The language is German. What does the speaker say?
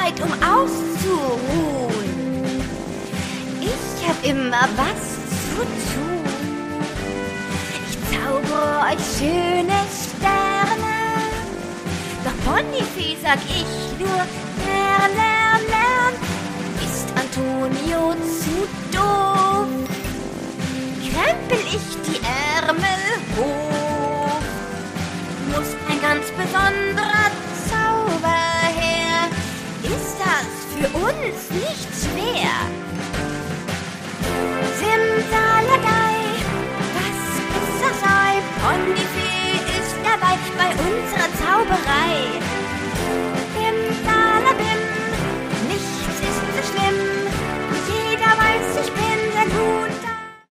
Zeit, um auszuruhen. Ich hab immer was zu tun. Ich zaubere euch schöne Sterne. Doch Pontifee sag ich nur, lern, lern, lern. Ist Antonio zu doof, krempel ich die Ärmel hoch. Muss ein ganz besonderer Zauber her, ist das für uns nicht schwer. Simsa